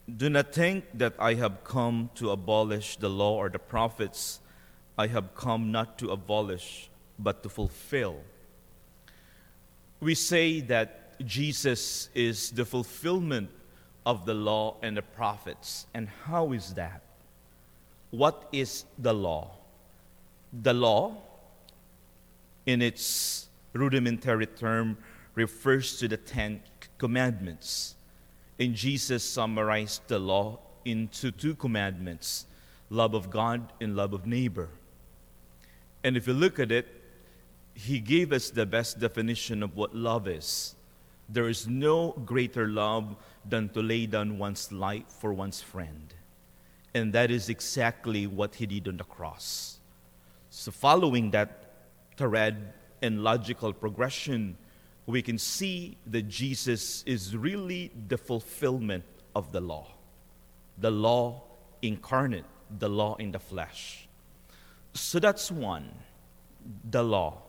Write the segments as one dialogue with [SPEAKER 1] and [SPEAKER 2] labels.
[SPEAKER 1] Do not think that I have come to abolish the law or the prophets. I have come not to abolish, but to fulfill. We say that Jesus is the fulfillment of the law and the prophets. And how is that? What is the law? The law, in its rudimentary term, refers to the 10 commandments. And Jesus summarized the law into 2 commandments, love of God and love of neighbor. And if you look at it, he gave us the best definition of what love is. There is no greater love than to lay down one's life for one's friend. And that is exactly what he did on the cross. So following that thread and logical progression, we can see that Jesus is really the fulfillment of the law incarnate, the law in the flesh. So that's one, the law.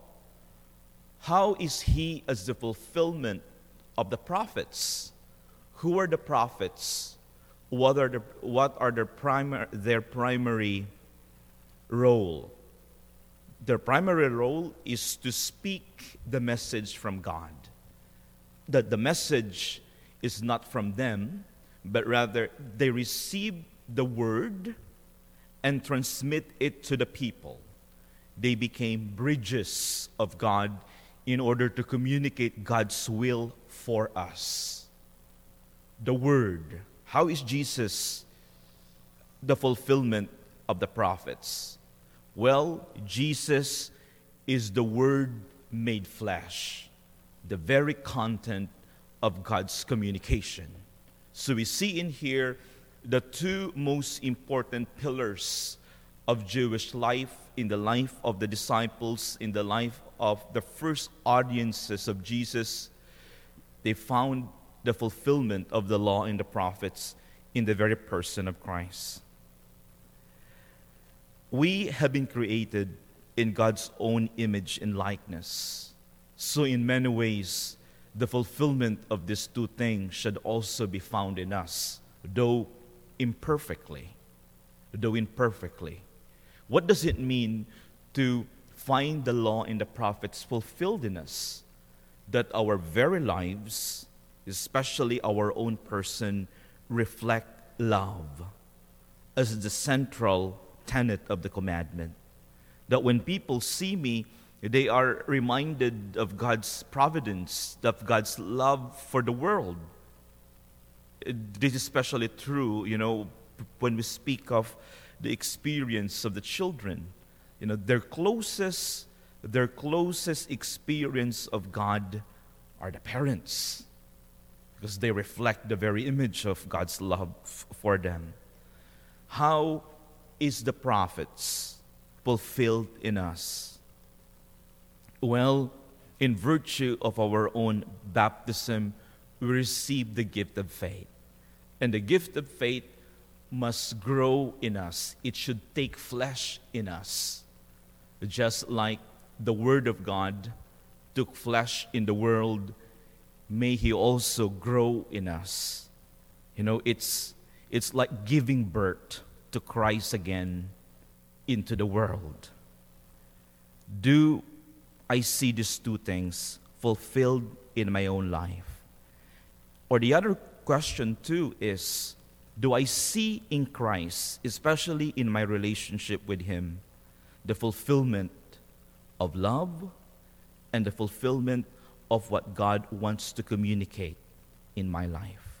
[SPEAKER 1] How is he as the fulfillment of the prophets? Who are the prophets? What are their primary role? Their primary role is to speak the message from God. That the message is not from them, but rather they receive the word and transmit it to the people. They became bridges of God in order to communicate God's will for us. The word. How is Jesus the fulfillment of the prophets? Well, Jesus is the Word made flesh, the very content of God's communication. So we see in here the 2 most important pillars of Jewish life, in the life of the disciples, in the life of the first audiences of Jesus. They found the fulfillment of the law and the prophets in the very person of Christ. We have been created in God's own image and likeness. So in many ways, the fulfillment of these 2 things should also be found in us, though imperfectly. What does it mean to find the law and the prophets fulfilled in us? That our very lives, especially our own person, reflect love as the central tenet of the commandment. That when people see me, they are reminded of God's providence, of God's love for the world. This is especially true, when we speak of the experience of the children. Their closest experience of God are the parents, because they reflect the very image of God's love for them. How is the prophets fulfilled in us? Well, in virtue of our own baptism, we receive the gift of faith. And the gift of faith must grow in us. It should take flesh in us. Just like the Word of God took flesh in the world, may He also grow in us. It's like giving birth to Christ again into the world. Do I see these 2 things fulfilled in my own life? Or the other question too is, do I see in Christ, especially in my relationship with Him, the fulfillment of love and the fulfillment of what God wants to communicate in my life?